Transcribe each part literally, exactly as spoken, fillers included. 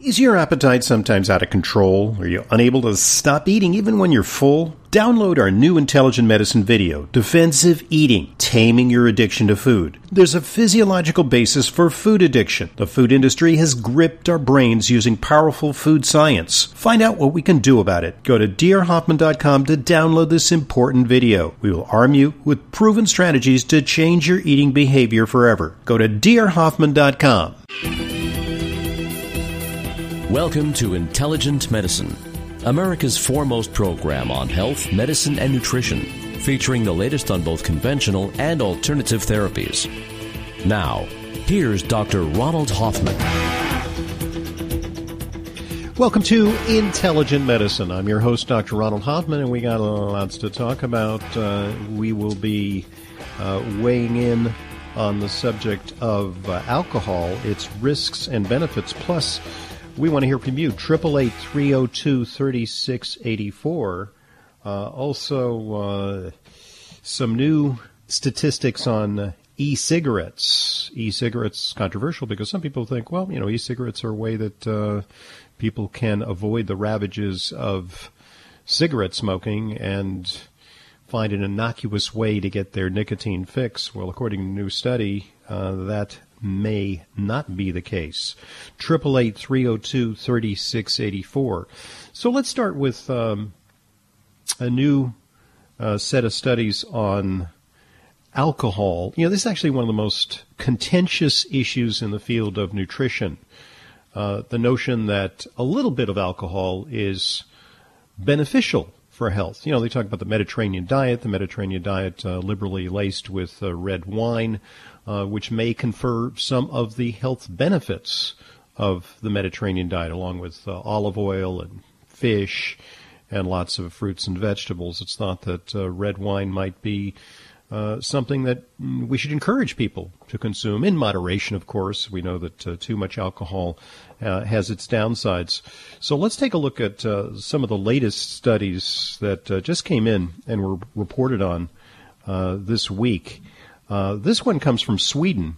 Is your appetite sometimes out of control? Are you unable to stop eating even when you're full? Download our new Intelligent Medicine video, Defensive Eating, Taming Your Addiction to Food. There's a physiological basis for food addiction. The food industry has gripped our brains using powerful food science. Find out what we can do about it. Go to d r hoffman dot com to download this important video. We will arm you with proven strategies to change your eating behavior forever. Go to d r hoffman dot com. Welcome to Intelligent Medicine, America's foremost program on health, medicine, and nutrition, featuring the latest on both conventional and alternative therapies. Now, here's Doctor Ronald Hoffman. Welcome to Intelligent Medicine. I'm your host, Doctor Ronald Hoffman, and we got lots to talk about. Uh, we will be uh, weighing in on the subject of uh, alcohol, its risks and benefits, plus we want to hear from you, eight eight eight, three oh two, three six eight four. Uh, also, uh, some new statistics on uh, e-cigarettes. E-cigarettes, controversial because some people think, well, you know, e-cigarettes are a way that uh, people can avoid the ravages of cigarette smoking and find an innocuous way to get their nicotine fix. Well, according to a new study, uh, that may not be the case. eight eight eight, three oh two, three six eight four. So let's start with um, a new uh, set of studies on alcohol. You know, this is actually one of the most contentious issues in the field of nutrition. Uh, the notion that a little bit of alcohol is beneficial for health. You know, they talk about the Mediterranean diet, the Mediterranean diet uh, liberally laced with uh, red wine, uh, which may confer some of the health benefits of the Mediterranean diet, along with uh, olive oil and fish and lots of fruits and vegetables. It's thought that uh, red wine might be uh, something that we should encourage people to consume, in moderation, of course. We know that uh, too much alcohol uh, has its downsides. So let's take a look at uh, some of the latest studies that uh, just came in and were reported on uh, this week. Uh, this one comes from Sweden.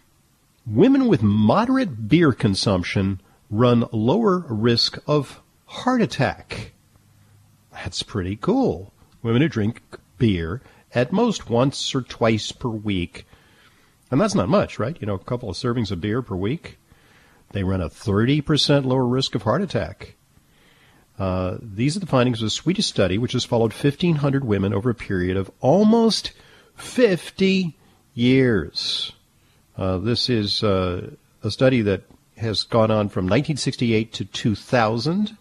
Women with moderate beer consumption run lower risk of heart attack. That's pretty cool. Women who drink beer at most once or twice per week. And that's not much, right? You know, a couple of servings of beer per week. They run a thirty percent lower risk of heart attack. Uh, these are the findings of a Swedish study, which has followed fifteen hundred women over a period of almost fifty years. Uh, this is uh, a study that has gone on from nineteen sixty-eight to two thousand.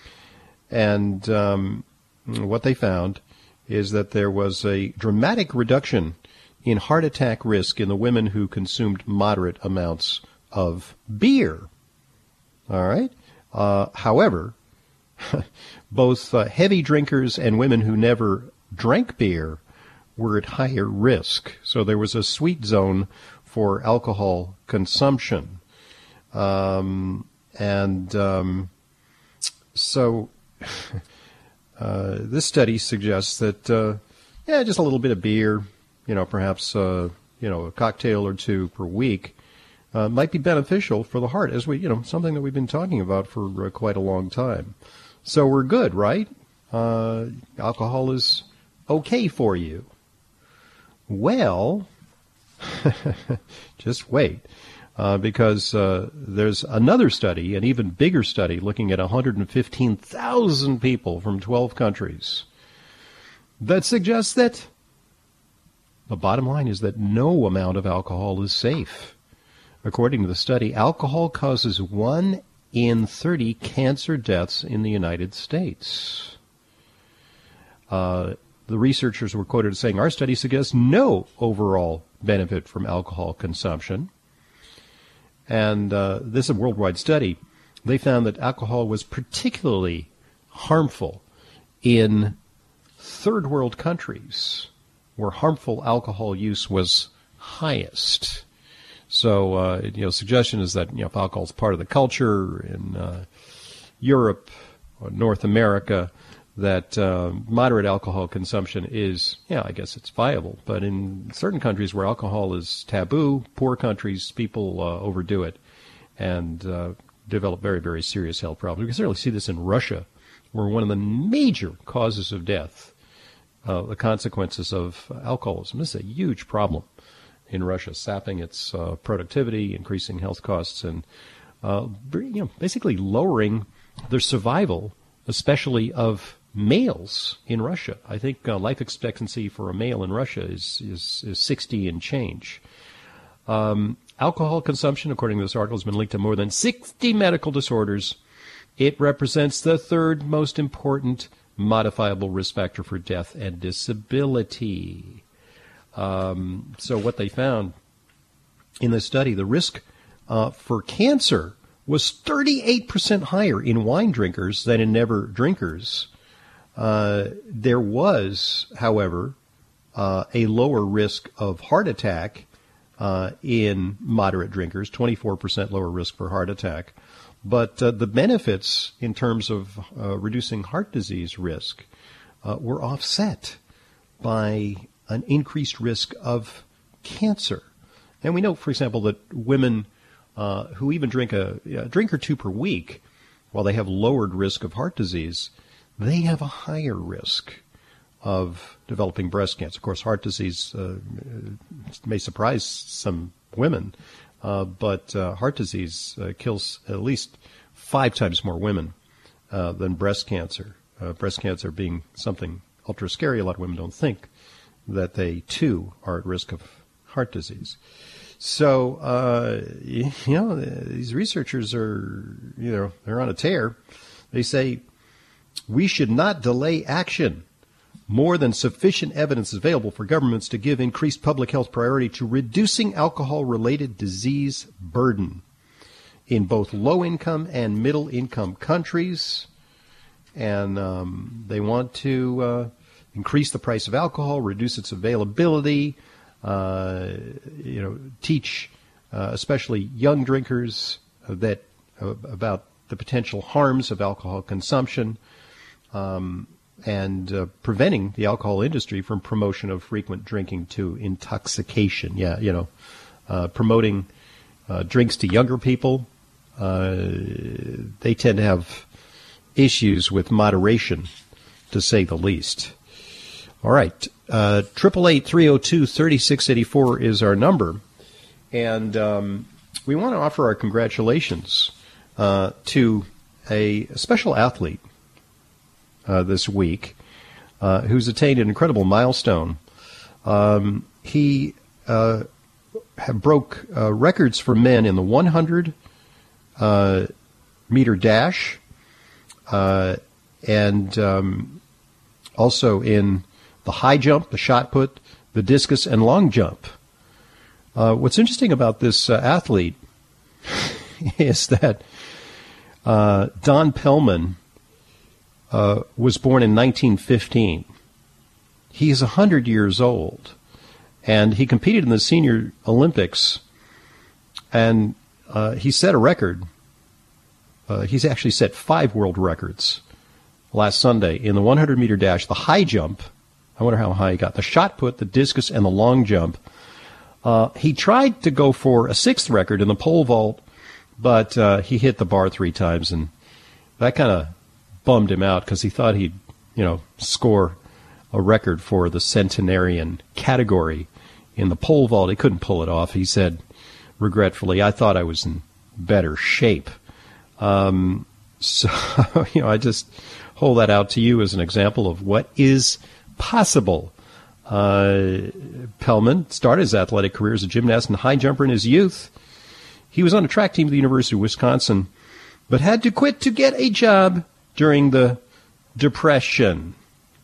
And um, what they found is that there was a dramatic reduction in heart attack risk in the women who consumed moderate amounts of beer. All right? Uh, however, both uh, heavy drinkers and women who never drank beer were at higher risk. So there was a sweet zone for alcohol consumption. Um, and um, so uh, this study suggests that, uh, yeah, just a little bit of beer, you know, perhaps, uh, you know, a cocktail or two per week uh, might be beneficial for the heart, as we, you know, something that we've been talking about for uh, quite a long time. So we're good, right? Uh, alcohol is okay for you. Well, just wait, uh, because uh, there's another study, an even bigger study, looking at one hundred fifteen thousand people from twelve countries that suggests that the bottom line is that no amount of alcohol is safe. According to the study, alcohol causes one in thirty cancer deaths in the United States. Uh, the researchers were quoted as saying, our study suggests no overall benefit from alcohol consumption. And uh, this is a worldwide study. They found that alcohol was particularly harmful in third world countries where harmful alcohol use was highest. So, uh, you know, suggestion is that, you know, if alcohol is part of the culture in uh, Europe or North America, that uh, moderate alcohol consumption is, yeah, I guess it's viable. But in certain countries where alcohol is taboo, poor countries, people uh, overdo it. And uh, develop very, very serious health problems. We can certainly see this in Russia, where one of the major causes of death, uh, the consequences of alcoholism. This is a huge problem in Russia, sapping its uh, productivity, increasing health costs, and uh, you know, basically lowering the survival, especially of males in Russia. I think uh, life expectancy for a male in Russia is is, is sixty and change. Um, alcohol consumption, according to this article, has been linked to more than sixty medical disorders. It represents the third most important modifiable risk factor for death and disability. Um, so what they found in this study, the risk uh, for cancer was thirty-eight percent higher in wine drinkers than in never drinkers. Uh, there was, however, uh, a lower risk of heart attack uh, in moderate drinkers, twenty-four percent lower risk for heart attack. But uh, the benefits in terms of uh, reducing heart disease risk uh, were offset by an increased risk of cancer. And we know, for example, that women uh, who even drink a, a drink or two per week, while they have lowered risk of heart disease, they have a higher risk of developing breast cancer. Of course, heart disease uh, may surprise some women, uh, but uh, heart disease uh, kills at least five times more women uh, than breast cancer. Uh, breast cancer being something ultra scary. A lot of women don't think that they, too, are at risk of heart disease. So, uh, you know, these researchers are, you know, they're on a tear. They say, we should not delay action. More than sufficient evidence is available for governments to give increased public health priority to reducing alcohol-related disease burden in both low-income and middle-income countries. And um, they want to uh, increase the price of alcohol, reduce its availability, uh, you know, teach uh, especially young drinkers uh, that uh, about the potential harms of alcohol consumption. Um, and uh, preventing the alcohol industry from promotion of frequent drinking to intoxication. Yeah, you know, uh, promoting uh, drinks to younger people. Uh, they tend to have issues with moderation, to say the least. All right, uh, triple eight three oh two thirty-six eighty-four is our number, and um, we want to offer our congratulations uh, to a special athlete Uh, this week, uh, who's attained an incredible milestone. Um, he uh, have broke uh, records for men in the one hundred uh, meter dash, uh, and um, also in the high jump, the shot put, the discus, and long jump. Uh, what's interesting about this uh, athlete is that uh, Don Pellman Uh, was born in nineteen fifteen. He is one hundred years old, and he competed in the Senior Olympics, and uh, he set a record. Uh, he's actually set five world records last Sunday in the one hundred meter dash, the high jump. I wonder how high he got. The shot put, the discus, and the long jump. Uh, he tried to go for a sixth record in the pole vault, but uh, he hit the bar three times, and that kind of bummed him out because he thought he'd, you know, score a record for the centenarian category in the pole vault. He couldn't pull it off. He said, regretfully, I thought I was in better shape. Um, so, you know, I just hold that out to you as an example of what is possible. Uh, Pellman started his athletic career as a gymnast and high jumper in his youth. He was on a track team at the University of Wisconsin, but had to quit to get a job during the Depression.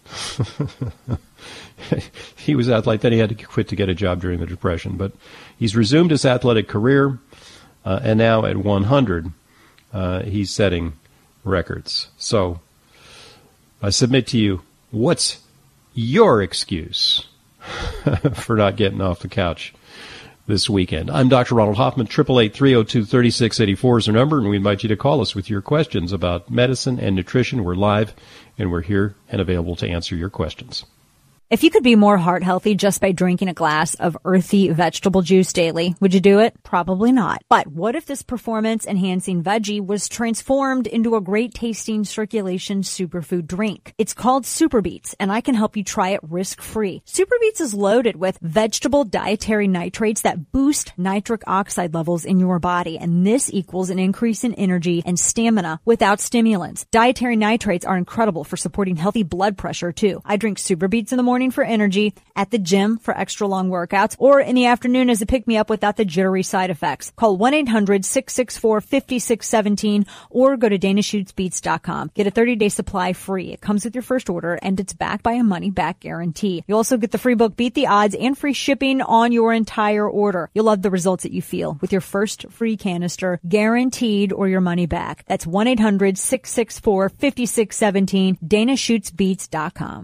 He was athletic, then he had to quit to get a job during the Depression. But he's resumed his athletic career, uh, and now at one hundred, uh, he's setting records. So I submit to you, what's your excuse for not getting off the couch this weekend? I'm Doctor Ronald Hoffman. Triple eight three oh two thirty-six eighty-four is our number, and we invite you to call us with your questions about medicine and nutrition. We're live, and we're here and available to answer your questions. If you could be more heart healthy just by drinking a glass of earthy vegetable juice daily, would you do it? Probably not. But what if this performance enhancing veggie was transformed into a great tasting circulation superfood drink? It's called Super Beets, and I can help you try it risk free. Super Beets is loaded with vegetable dietary nitrates that boost nitric oxide levels in your body, and this equals an increase in energy and stamina without stimulants. Dietary nitrates are incredible for supporting healthy blood pressure too. I drink Super Beets in the morning for energy, at the gym for extra long workouts, or in the afternoon as a pick-me-up without the jittery side effects. Call one eight hundred six six four five six one seven or go to dana shoots beets dot com. Get a thirty-day supply free. It comes with your first order, and it's backed by a money-back guarantee. You also get the free book Beat the Odds and free shipping on your entire order. You'll love the results that you feel with your first free canister, guaranteed, or your money back. That's one eight hundred six six four five six one seven, dana shoots beets dot com.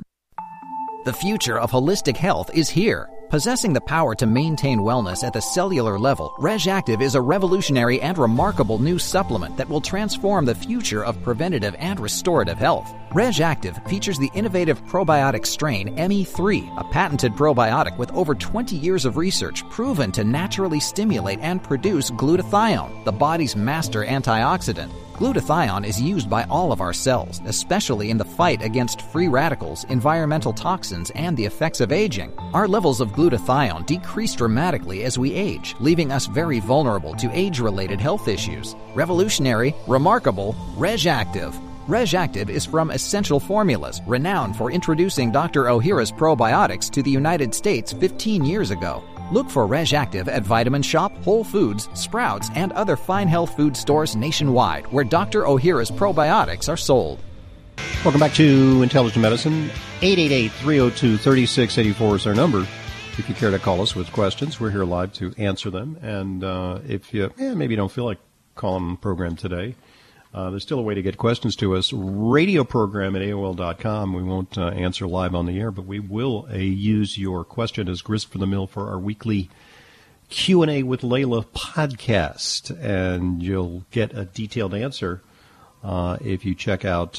The future of holistic health is here. Possessing the power to maintain wellness at the cellular level, RegActive is a revolutionary and remarkable new supplement that will transform the future of preventative and restorative health. RegActive features the innovative probiotic strain M E three, a patented probiotic with over twenty years of research proven to naturally stimulate and produce glutathione, the body's master antioxidant. Glutathione is used by all of our cells, especially in the fight against free radicals, environmental toxins, and the effects of aging. Our levels of glutathione decrease dramatically as we age, leaving us very vulnerable to age-related health issues. Revolutionary, remarkable, RegActive. RegActive is from Essential Formulas, renowned for introducing Doctor Ohhira's probiotics to the United States fifteen years ago. Look for RegActive at Vitamin Shop, Whole Foods, Sprouts, and other fine health food stores nationwide where Doctor Ohhira's probiotics are sold. Welcome back to Intelligent Medicine. eight eight eight, three oh two, three six eight four is our number. If you care to call us with questions, we're here live to answer them. And uh, if you eh, maybe don't feel like calling the program today, Uh, there's still a way to get questions to us. Radio program at A O L dot com. We won't uh, answer live on the air, but we will uh, use your question as grist for the mill for our weekly Q and A with Layla podcast. And you'll get a detailed answer uh, if you check out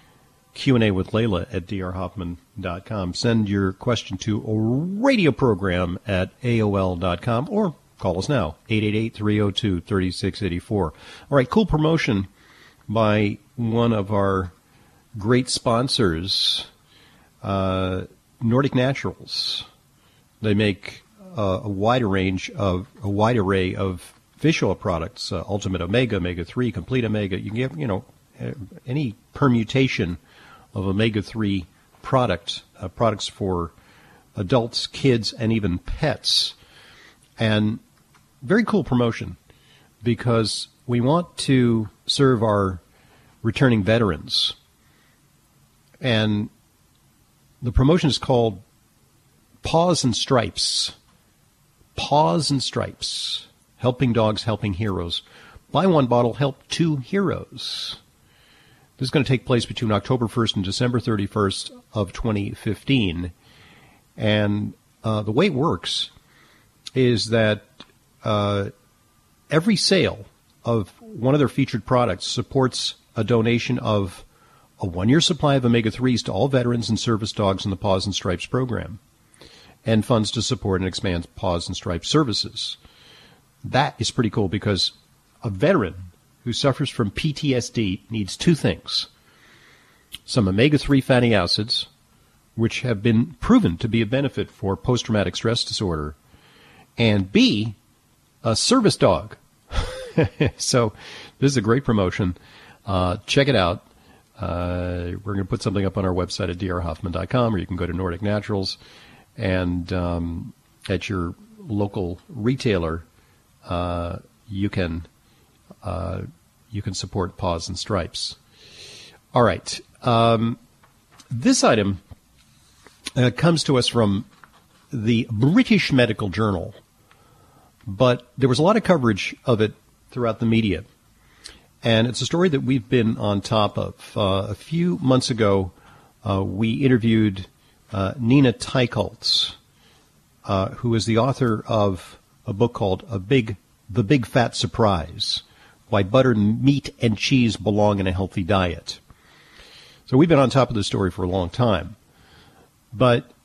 Q and A with Layla at d r hoffman dot com. Send your question to a radio program at A O L dot com or call us now, eight eight eight, three oh two, three six eight four. All right, cool promotion by one of our great sponsors, uh, Nordic Naturals. They make uh, a wide range of a wide array of fish oil products: uh, Ultimate Omega, Omega three, Complete Omega. You can get, you know, any permutation of Omega three product, uh, products for adults, kids, and even pets. And very cool promotion because we want to serve our returning veterans. And the promotion is called Paws and Stripes. Paws and Stripes. Helping dogs, helping heroes. Buy one bottle, help two heroes. This is going to take place between October first and December thirty-first of twenty fifteen. And uh, the way it works is that uh, every sale of one of their featured products supports a donation of a one-year supply of omega threes to all veterans and service dogs in the Paws and Stripes program, and funds to support and expand Paws and Stripes services. That is pretty cool because a veteran who suffers from P T S D needs two things: some omega three fatty acids, which have been proven to be a benefit for post-traumatic stress disorder, and B, a service dog. So this is a great promotion. Uh, check it out. Uh, we're going to put something up on our website at d r hoffman dot com, or you can go to Nordic Naturals, and um, at your local retailer, uh, you can uh, you can support Paws and Stripes. All right. Um, this item uh, comes to us from the British Medical Journal, but there was a lot of coverage of it throughout the media. And it's a story that we've been on top of. Uh, a few months ago, uh, we interviewed uh, Nina Teicholz, uh, who is the author of a book called A Big, The Big Fat Surprise, Why Butter, Meat, and Cheese Belong in a Healthy Diet. So we've been on top of this story for a long time. But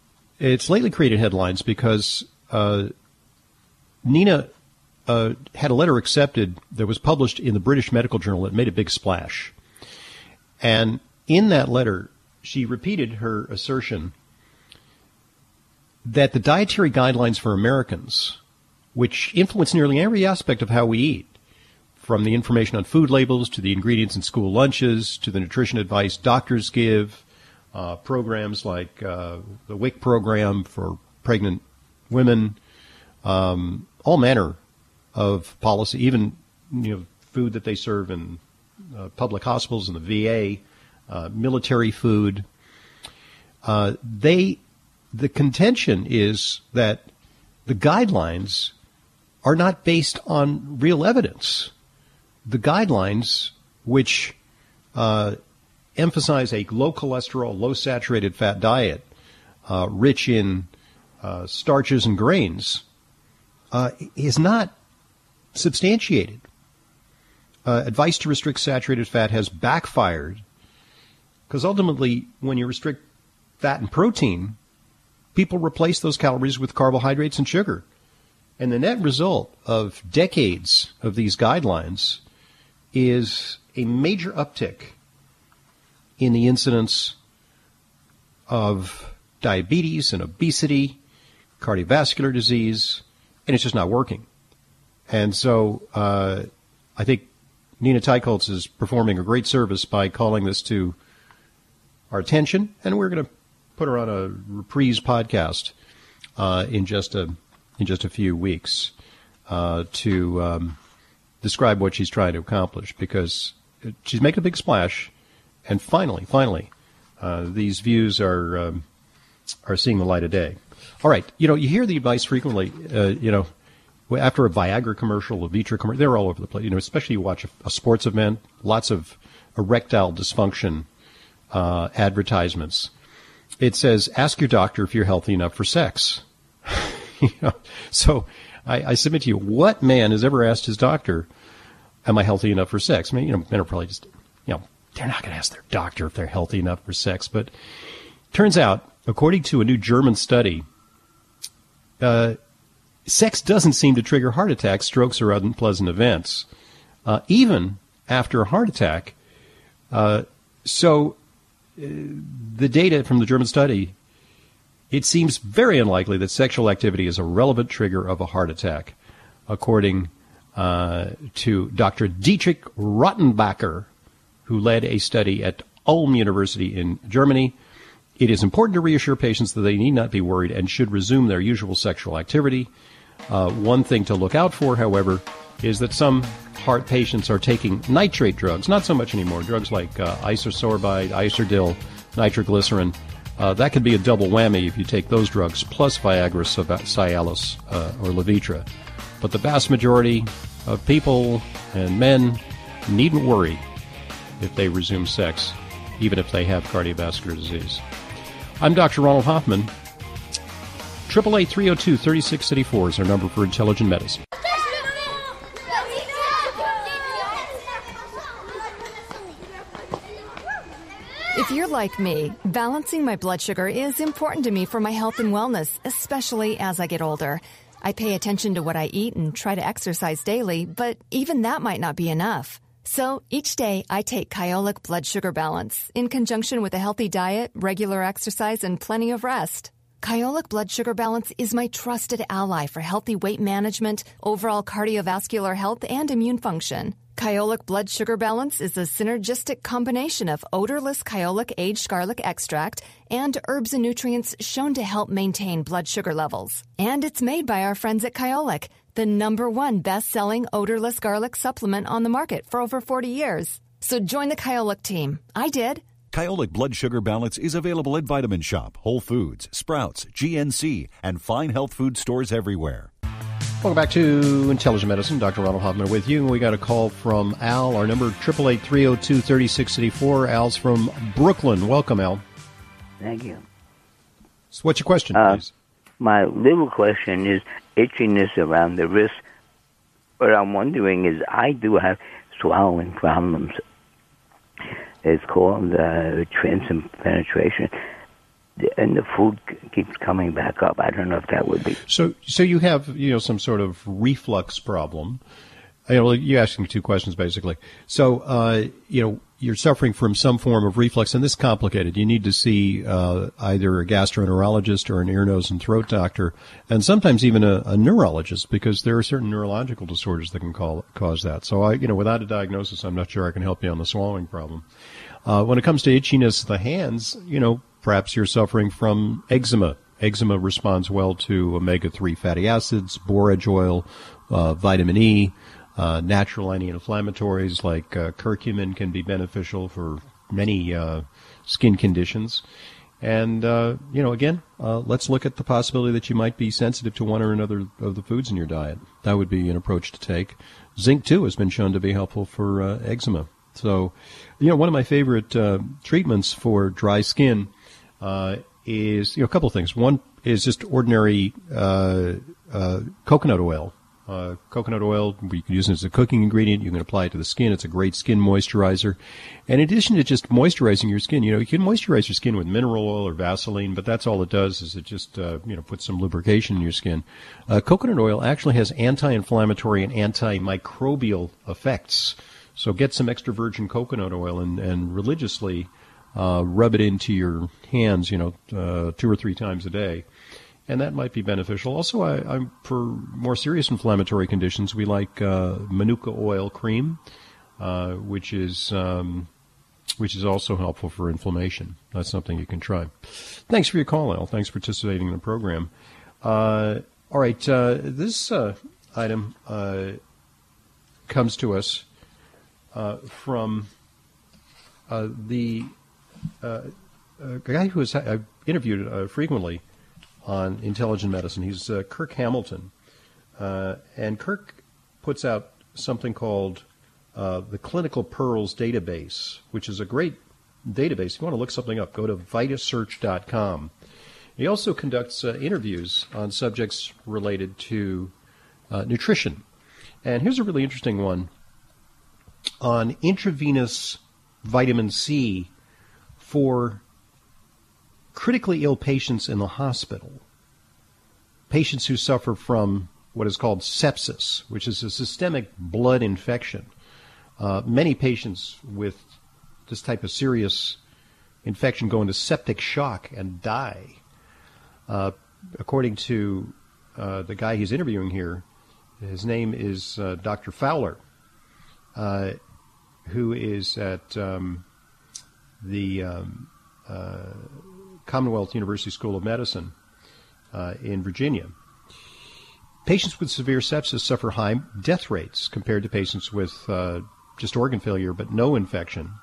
it's lately created headlines because uh, Nina uh, had a letter accepted that was published in the British Medical Journal that made a big splash. And in that letter, she repeated her assertion that the dietary guidelines for Americans, which influence nearly every aspect of how we eat, from the information on food labels to the ingredients in school lunches to the nutrition advice doctors give, uh, programs like uh, the W I C program for pregnant women, um, all manner of policy, even you know food that they serve in uh, public hospitals and the V A, uh, military food. Uh, they, the contention is that the guidelines are not based on real evidence. The guidelines, which uh, emphasize a low cholesterol, low saturated fat diet, uh, rich in uh, starches and grains, uh, is not substantiated. Uh, advice to restrict saturated fat has backfired because ultimately, when you restrict fat and protein, people replace those calories with carbohydrates and sugar. And the net result of decades of these guidelines is a major uptick in the incidence of diabetes and obesity, cardiovascular disease, and it's just not working. And so uh, I think Nina Teicholz is performing a great service by calling this to our attention, and we're going to put her on a reprise podcast uh, in just a in just a few weeks uh, to um, describe what she's trying to accomplish, because she's making a big splash, and finally, finally, uh, these views are um, are seeing the light of day. All right, you know, you hear the advice frequently, uh, you know, after a Viagra commercial, a Vitra commercial, they're all over the place. You know, especially you watch a, a sports event, lots of erectile dysfunction uh, advertisements. It says, "Ask your doctor if you're healthy enough for sex." You know, so I, I submit to you, what man has ever asked his doctor, "Am I healthy enough for sex?" I mean, you know, men are probably just, you know, they're not going to ask their doctor if they're healthy enough for sex. But turns out, according to a new German study, uh, sex doesn't seem to trigger heart attacks, strokes, or unpleasant events, uh, even after a heart attack. Uh, so uh, the data from the German study, it seems very unlikely that sexual activity is a relevant trigger of a heart attack, according uh, to Doctor Dietrich Rottenbacher, who led a study at Ulm University in Germany. It is important to reassure patients that they need not be worried and should resume their usual sexual activity. Uh, one thing to look out for, however, is that some heart patients are taking nitrate drugs, not so much anymore, drugs like uh, isosorbide, Isordil, nitroglycerin. Uh, that could be a double whammy if you take those drugs, plus Viagra, Cialis, uh, or Levitra. But the vast majority of people and men needn't worry if they resume sex, even if they have cardiovascular disease. I'm Doctor Ronald Hoffman. eight eight eight, three oh two, three six eight four is our number for Intelligent Medicine. If you're like me, balancing my blood sugar is important to me for my health and wellness, especially as I get older. I pay attention to what I eat and try to exercise daily, but even that might not be enough. So each day I take Kyolic Blood Sugar Balance in conjunction with a healthy diet, regular exercise, and plenty of rest. Kyolic Blood Sugar Balance is my trusted ally for healthy weight management, overall cardiovascular health, and immune function. Kyolic Blood Sugar Balance is a synergistic combination of odorless Kyolic aged garlic extract and herbs and nutrients shown to help maintain blood sugar levels. And it's made by our friends at Kyolic, the number one best-selling odorless garlic supplement on the market for over forty years. So join the Kyolic team. I did. Kyolic Blood Sugar Balance is available at Vitamin Shop, Whole Foods, Sprouts, G N C, and fine health food stores everywhere. Welcome back to Intelligent Medicine. Doctor Ronald Hoffman with you. We got a call from Al. Our number, eight eight eight, three oh two, three six eight four. Al's from Brooklyn. Welcome, Al. Thank you. So what's your question, uh, please? My little question is itchiness around the wrist. What I'm wondering is I do have swallowing problems. It's called uh, transient penetration. and the food keeps coming back up. I don't know if that would be. So, so you have, you know, some sort of reflux problem. You know, you're asking two questions, basically. So, uh, you know, you're suffering from some form of reflux, and this is complicated. You need to see uh, either a gastroenterologist or an ear, nose, and throat doctor, and sometimes even a, a neurologist, because there are certain neurological disorders that can call, cause that. So, I, you know, without a diagnosis, I'm not sure I can help you on the swallowing problem. Uh, when it comes to itchiness of the hands, you know, perhaps you're suffering from eczema. Eczema responds well to omega three fatty acids, borage oil, uh, vitamin E. Uh, natural anti-inflammatories like uh, curcumin can be beneficial for many uh, skin conditions. And, uh, you know, again, uh, let's look at the possibility that you might be sensitive to one or another of the foods in your diet. That would be an approach to take. Zinc, too, has been shown to be helpful for uh, eczema. So, you know, one of my favorite uh, treatments for dry skin uh, is, you know, a couple of things. One is just ordinary uh, uh, coconut oil. Uh, coconut oil, you can use it as a cooking ingredient. You can apply it to the skin. It's a great skin moisturizer. And in addition to just moisturizing your skin, you know, you can moisturize your skin with mineral oil or Vaseline, but that's all it does is it just, uh, you know, puts some lubrication in your skin. Uh, coconut oil actually has anti-inflammatory and antimicrobial effects. So get some extra virgin coconut oil and, and religiously uh, rub it into your hands, you know, uh, two or three times a day. And that might be beneficial. Also, I, I'm, for more serious inflammatory conditions, we like uh, Manuka oil cream, uh, which is um, which is also helpful for inflammation. That's something you can try. Thanks for your call, Al. Thanks for participating in the program. Uh, all right, uh, this uh, item uh, comes to us uh, from uh, the uh, a guy who has I've interviewed uh, frequently on Intelligent Medicine. He's uh, Kirk Hamilton. Uh, and Kirk puts out something called uh, the Clinical Pearls Database, which is a great database. If you want to look something up, go to vitasearch dot com. He also conducts uh, interviews on subjects related to uh, nutrition. And here's a really interesting one on intravenous vitamin C for critically ill patients in the hospital, patients who suffer from what is called sepsis, which is a systemic blood infection. Uh, many patients with this type of serious infection go into septic shock and die. Uh, according to uh, the guy he's interviewing here, his name is uh, Doctor Fowler, uh, who is at um, the um, uh, Commonwealth University School of Medicine uh, in Virginia. Patients with severe sepsis suffer high death rates compared to patients with uh, just organ failure but no infection.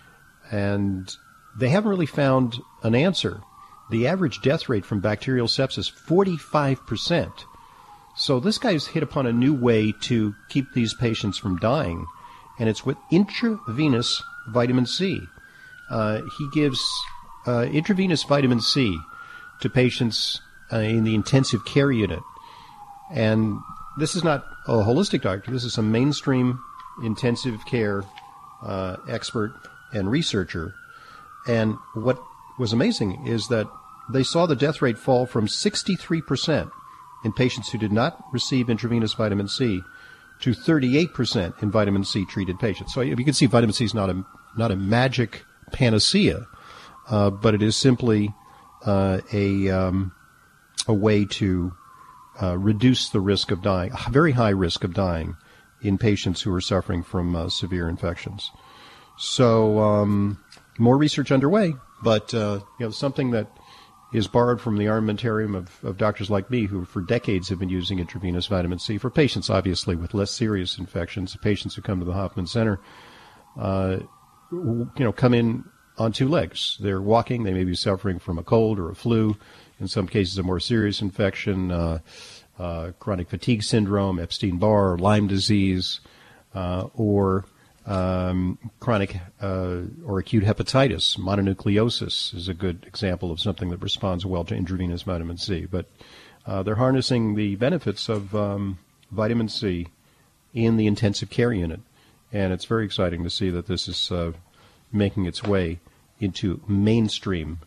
And they haven't really found an answer. The average death rate from bacterial sepsis, forty-five percent. So this guy's hit upon a new way to keep these patients from dying, and it's with intravenous vitamin C. Uh, he gives Uh, intravenous vitamin C to patients uh, in the intensive care unit. And this is not a holistic doctor. This is a mainstream intensive care uh, expert and researcher. And what was amazing is that they saw the death rate fall from sixty-three percent in patients who did not receive intravenous vitamin C to thirty-eight percent in vitamin C treated patients. So you can see vitamin C is not a, not a magic panacea. Uh, but it is simply uh, a um, a way to uh, reduce the risk of dying, a very high risk of dying in patients who are suffering from uh, severe infections. So um, more research underway, but uh, you know, something that is borrowed from the armamentarium of, of doctors like me who for decades have been using intravenous vitamin C for patients, obviously, with less serious infections. The patients who come to the Hoffman Center, uh, you know, come in on two legs. They're walking. They may be suffering from a cold or a flu. In some cases, a more serious infection, uh, uh, chronic fatigue syndrome, Epstein-Barr, Lyme disease, uh, or um, chronic uh, or acute hepatitis. Mononucleosis is a good example of something that responds well to intravenous vitamin C. But uh, they're harnessing the benefits of um, vitamin C in the intensive care unit. And it's very exciting to see that this is uh, making its way into mainstream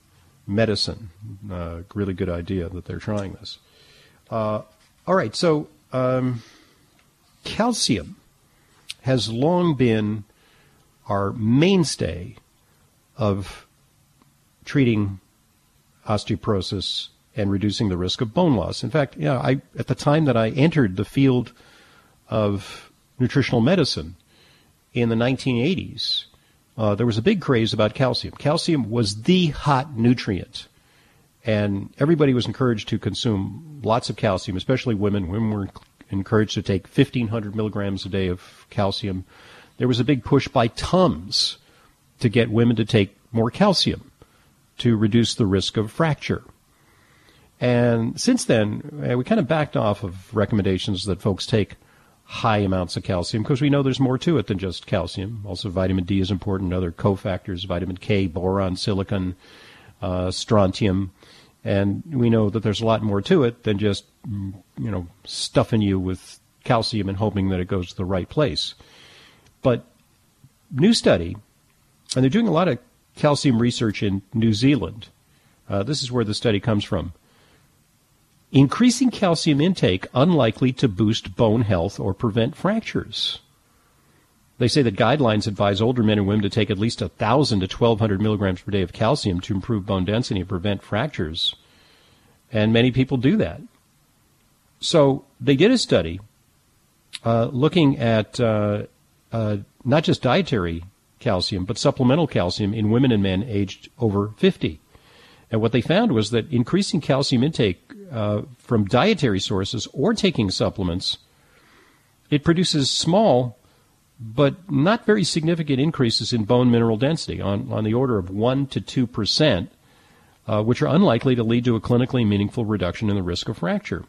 medicine. Uh, really good idea that they're trying this. Uh, all right, so um, calcium has long been our mainstay of treating osteoporosis and reducing the risk of bone loss. In fact, yeah, I at the time that I entered the field of nutritional medicine in the nineteen eighties, uh, there was a big craze about calcium. Calcium was the hot nutrient, and everybody was encouraged to consume lots of calcium, especially women. Women were encouraged to take fifteen hundred milligrams a day of calcium. There was a big push by Tums to get women to take more calcium to reduce the risk of fracture. And since then, we kind of backed off of recommendations that folks take high amounts of calcium because we know there's more to it than just calcium. Also, vitamin D is important, other cofactors, vitamin K, boron, silicon, uh, strontium. And we know that there's a lot more to it than just, you know, stuffing you with calcium and hoping that it goes to the right place. But new study, and they're doing a lot of calcium research in New Zealand. Uh, this is where the study comes from. Increasing calcium intake unlikely to boost bone health or prevent fractures. They say that guidelines advise older men and women to take at least one thousand to twelve hundred milligrams per day of calcium to improve bone density and prevent fractures. And many people do that. So they did a study uh, looking at uh, uh, not just dietary calcium, but supplemental calcium in women and men aged over fifty. And what they found was that increasing calcium intake uh, from dietary sources or taking supplements, it produces small but not very significant increases in bone mineral density on, on the order of one to two percent, uh, which are unlikely to lead to a clinically meaningful reduction in the risk of fracture.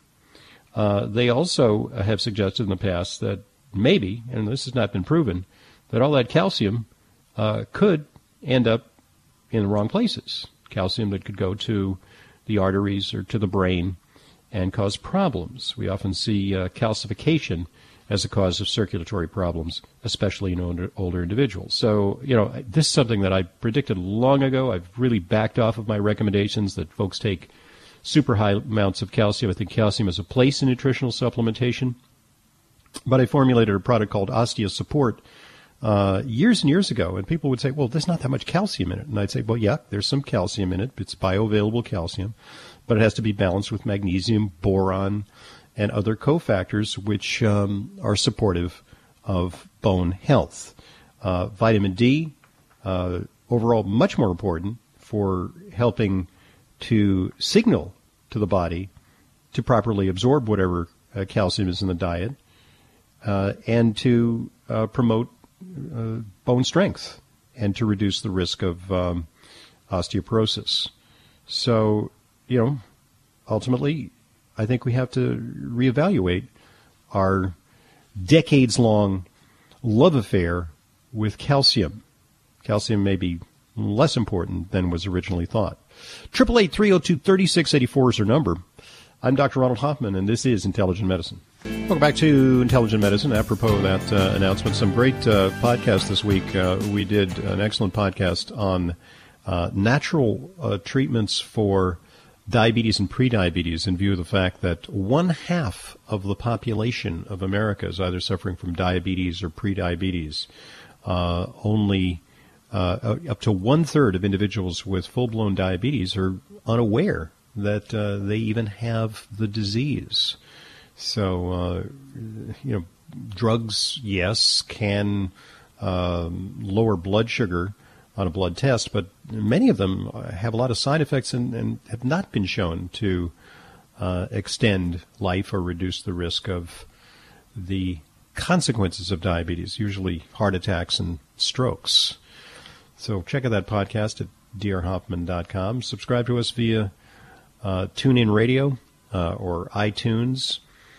Uh, they also have suggested in the past that maybe, and this has not been proven, that all that calcium uh, could end up in the wrong places. Calcium that could go to the arteries or to the brain and cause problems. We often see uh, calcification as a cause of circulatory problems, especially in older, older individuals. So, you know, this is something that I predicted long ago. I've really backed off of my recommendations that folks take super high amounts of calcium. I think calcium has a place in nutritional supplementation. But I formulated a product called OsteoSupport Uh, years and years ago, and people would say, well, there's not that much calcium in it. And I'd say, well, yeah, there's some calcium in it. It's bioavailable calcium, but it has to be balanced with magnesium, boron, and other cofactors which um, are supportive of bone health. Uh, vitamin D, uh, overall much more important for helping to signal to the body to properly absorb whatever uh, calcium is in the diet uh, and to uh, promote Uh, bone strength and to reduce the risk of um, osteoporosis. So, you know, ultimately, I think we have to reevaluate our decades-long love affair with calcium. Calcium may be less important than was originally thought. eight eight eight, three oh two, three six eight four is our number. I'm Doctor Ronald Hoffman, and this is Intelligent Medicine. Welcome back to Intelligent Medicine. Apropos of that uh, announcement, some great uh, podcasts this week. Uh, we did an excellent podcast on uh, natural uh, treatments for diabetes and prediabetes in view of the fact that one half of the population of America is either suffering from diabetes or prediabetes. Uh, only uh, up to one-third of individuals with full-blown diabetes are unaware that uh, they even have the disease. So, uh, you know, drugs, yes, can um, lower blood sugar on a blood test, but many of them have a lot of side effects and, and have not been shown to uh, extend life or reduce the risk of the consequences of diabetes, usually heart attacks and strokes. So check out that podcast at d r hoffman dot com. Subscribe to us via uh, TuneIn Radio uh, or iTunes.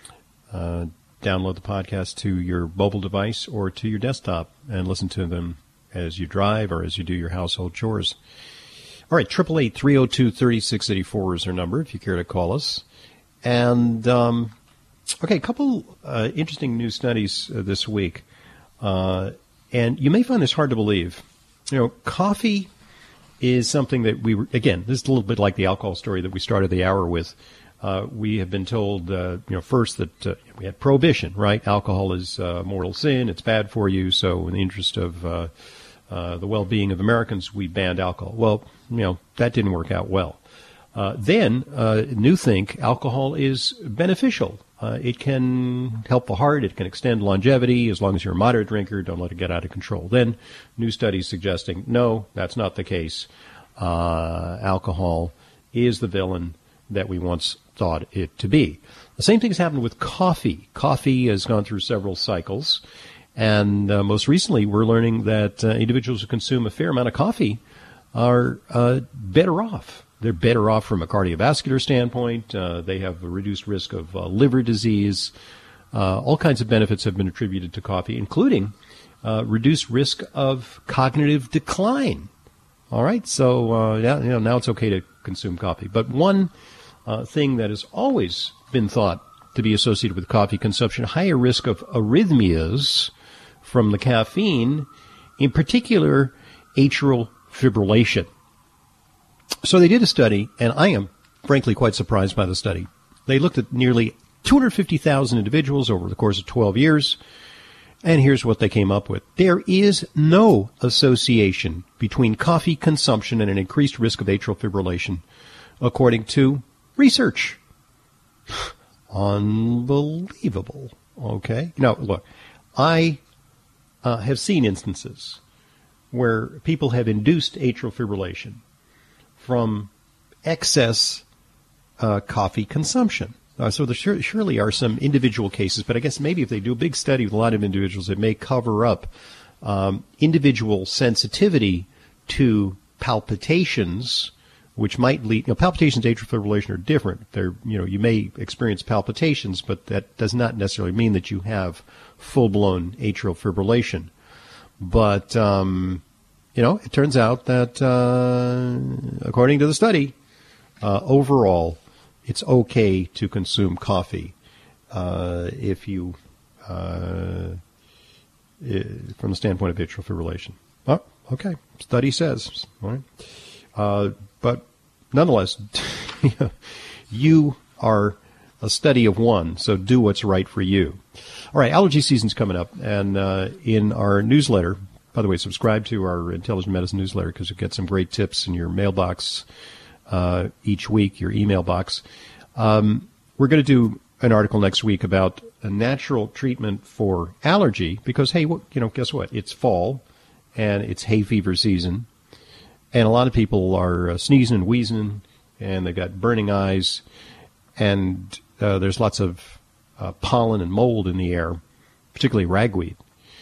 Uh, download the podcast to your mobile device or to your desktop and listen to them as you drive or as you do your household chores. All right, eight eight eight, three oh two, three six eight four is our number if you care to call us. And, um, okay, a couple uh, interesting new studies uh, this week. Uh, and you may find this hard to believe. You know, coffee is something that we, again, this is a little bit like the alcohol story that we started the hour with. Uh, we have been told, uh, you know, first that uh, we had prohibition, right? Alcohol is uh, mortal sin. It's bad for you. So in the interest of uh, uh, the well-being of Americans, we banned alcohol. Well, you know, that didn't work out well. Uh, then, uh, new think alcohol is beneficial. Uh, it can help the heart. It can extend longevity as long as you're a moderate drinker. Don't let it get out of control. Then, new studies suggesting, no, that's not the case. Uh, alcohol is the villain that we once thought it to be. The same thing has happened with coffee. Coffee has gone through several cycles. And uh, most recently, we're learning that uh, individuals who consume a fair amount of coffee are uh, better off. They're better off from a cardiovascular standpoint. Uh, they have a reduced risk of uh, liver disease. Uh, all kinds of benefits have been attributed to coffee, including uh, reduced risk of cognitive decline. All right, so uh, yeah, you know, now it's okay to consume coffee. But one uh, thing that has always been thought to be associated with coffee consumption, higher risk of arrhythmias from the caffeine, in particular atrial fibrillation. So they did a study, and I am frankly quite surprised by the study. They looked at nearly two hundred fifty thousand individuals over the course of twelve years, and here's what they came up with. There is no association between coffee consumption and an increased risk of atrial fibrillation, according to research. Unbelievable. Okay. Now, look, I uh, have seen instances where people have induced atrial fibrillation from excess uh, coffee consumption. Uh, so there sure, surely are some individual cases, but I guess maybe if they do a big study with a lot of individuals, it may cover up um, individual sensitivity to palpitations, which might lead. You know, palpitations and atrial fibrillation are different. They're, you know, you may experience palpitations, but that does not necessarily mean that you have full-blown atrial fibrillation. But um, you know, it turns out that uh, according to the study, uh, overall, it's okay to consume coffee uh, if you, uh, from the standpoint of atrial fibrillation. Oh, okay. Study says. All right. Uh, but nonetheless, you are a study of one, so do what's right for you. All right, allergy season's coming up, and uh, in our newsletter, by the way, subscribe to our Intelligent Medicine newsletter because you'll get some great tips in your mailbox uh, each week, your email box. Um, we're going to do an article next week about a natural treatment for allergy because, hey, you know, guess what? It's fall, and it's hay fever season, and a lot of people are uh, sneezing and wheezing, and they've got burning eyes, and uh, there's lots of uh, pollen and mold in the air, particularly ragweed.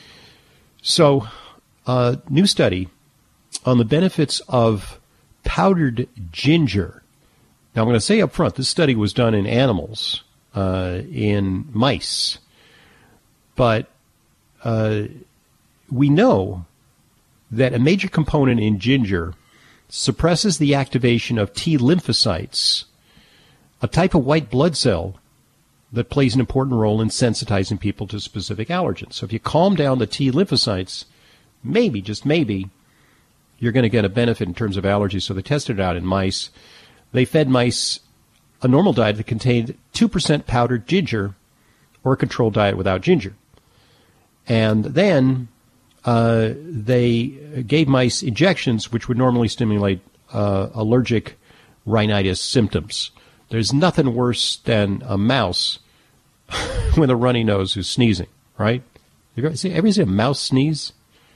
So, a new study on the benefits of powdered ginger. Now, I'm going to say up front, this study was done in animals, uh, in mice. But uh, we know that a major component in ginger suppresses the activation of T lymphocytes, a type of white blood cell that plays an important role in sensitizing people to specific allergens. So if you calm down the T lymphocytes, maybe, just maybe, you're going to get a benefit in terms of allergies. So they tested it out in mice. They fed mice a normal diet that contained two percent powdered ginger or a controlled diet without ginger. And then uh, they gave mice injections which would normally stimulate uh, allergic rhinitis symptoms. There's nothing worse than a mouse with a runny nose who's sneezing, right? You ever see, ever see a mouse sneeze?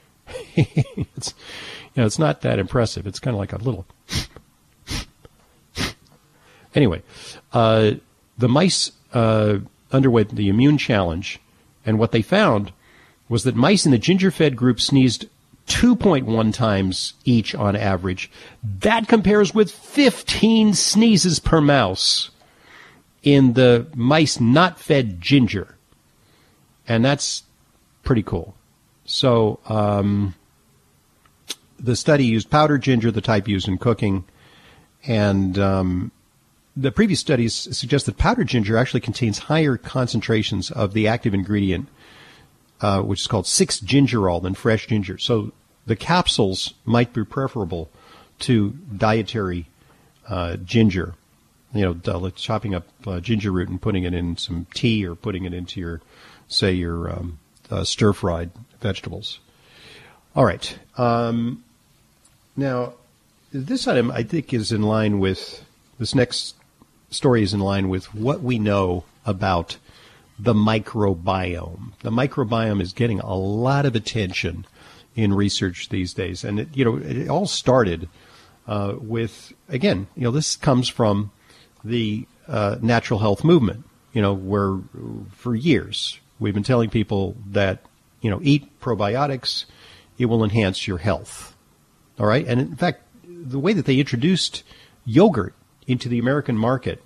it's, you know, it's not that impressive. It's kind of like a little. Anyway, uh, the mice uh, underwent the immune challenge, and what they found was that mice in the ginger-fed group sneezed two point one times each on average. That compares with fifteen sneezes per mouse in the mice not fed ginger. And that's pretty cool. So um, the study used powdered ginger, the type used in cooking, and um, the previous studies suggest that powdered ginger actually contains higher concentrations of the active ingredient, uh, which is called six gingerol, than fresh ginger. So the capsules might be preferable to dietary uh, ginger. You know, like chopping up uh, ginger root and putting it in some tea or putting it into your, say, your um, uh, stir-fried vegetables. All right. Um, now, this item, I think, is in line with, this next story is in line with what we know about the microbiome. The microbiome is getting a lot of attention in research these days. And, it, you know, it all started uh, with, again, you know, this comes from the uh, natural health movement, you know, where for years we've been telling people that, you know, eat probiotics, it will enhance your health. All right? And in fact, the way that they introduced yogurt into the American market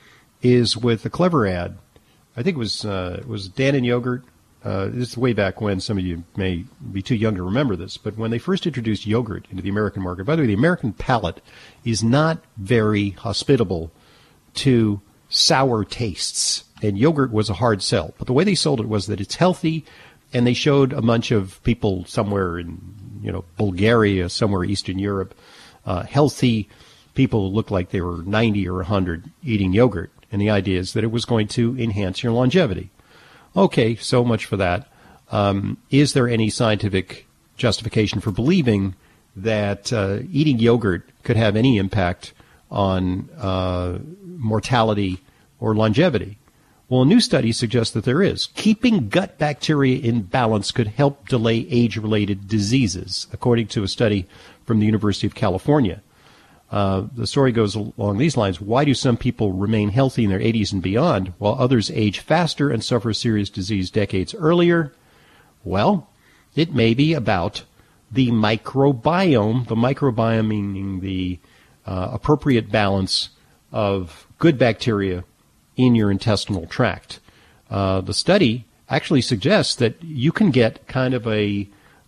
is with a clever ad. I think it was uh, it was Dannon Yogurt. Uh, this is way back when. Some of you may be too young to remember this, but when they first introduced yogurt into the American market, by the way, the American palate is not very hospitable to sour tastes, and yogurt was a hard sell. But the way they sold it was that it's healthy, and they showed a bunch of people somewhere in, you know, Bulgaria, somewhere Eastern Europe, uh, healthy people who looked like they were ninety or one hundred eating yogurt, and the idea is that it was going to enhance your longevity. Okay, so much for that. Um, is there any scientific justification for believing that uh, eating yogurt could have any impact on uh, mortality or longevity? Well, a new study suggests that there is. Keeping gut bacteria in balance could help delay age-related diseases, according to a study from the University of California. Uh, the story goes along these lines. Why do some people remain healthy in their eighties and beyond, while others age faster and suffer serious disease decades earlier? Well, it may be about the microbiome, the microbiome meaning the uh, appropriate balance of good bacteria in your intestinal tract. Uh, the study actually suggests that you can get kind of a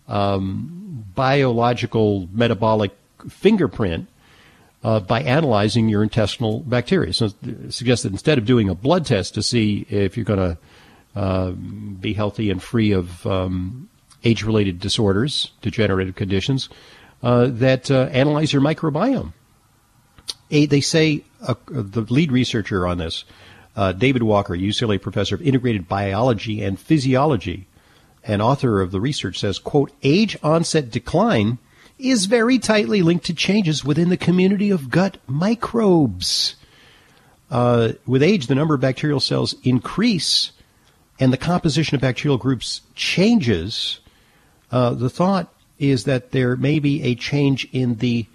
um, biological metabolic fingerprint uh, by analyzing your intestinal bacteria. So it suggests that instead of doing a blood test to see if you're going to uh, be healthy and free of um, age-related disorders, degenerative conditions, uh, that uh, analyze your microbiome. A, they say uh, the lead researcher on this, uh, David Walker, U C L A professor of integrated biology and physiology, and author of the research, says, quote, age onset decline is very tightly linked to changes within the community of gut microbes. Uh, with age, the number of bacterial cells increase and the composition of bacterial groups changes. Uh, the thought is that there may be a change in the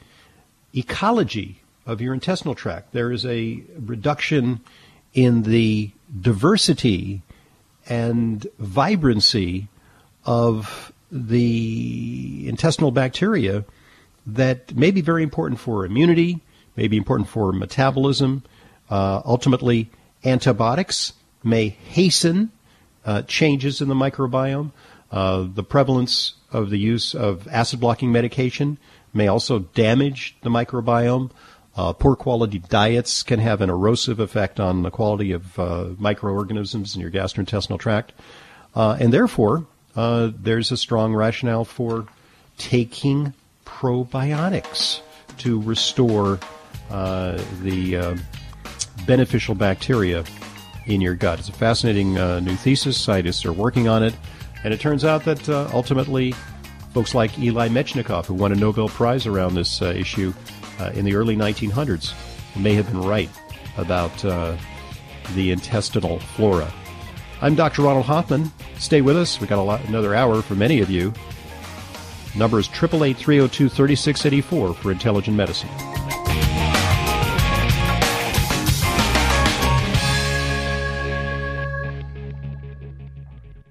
ecology of your intestinal tract. There is a reduction in the diversity and vibrancy of the intestinal bacteria that may be very important for immunity, may be important for metabolism. Uh, ultimately, antibiotics may hasten uh, changes in the microbiome. Uh, the prevalence of the use of acid-blocking medication may also damage the microbiome. Uh, poor quality diets can have an erosive effect on the quality of uh, microorganisms in your gastrointestinal tract. Uh, and therefore, uh, there's a strong rationale for taking probiotics to restore uh, the uh, beneficial bacteria in your gut. It's a fascinating uh, new thesis. Scientists are working on it. And it turns out that uh, ultimately folks like Eli Metchnikoff, who won a Nobel Prize around this uh, issue uh, in the early nineteen hundreds, may have been right about uh, the intestinal flora. I'm Doctor Ronald Hoffman. Stay with us. We've got a lot, another hour for many of you. Number is eight eight eight, three oh two, three six eight four for Intelligent Medicine.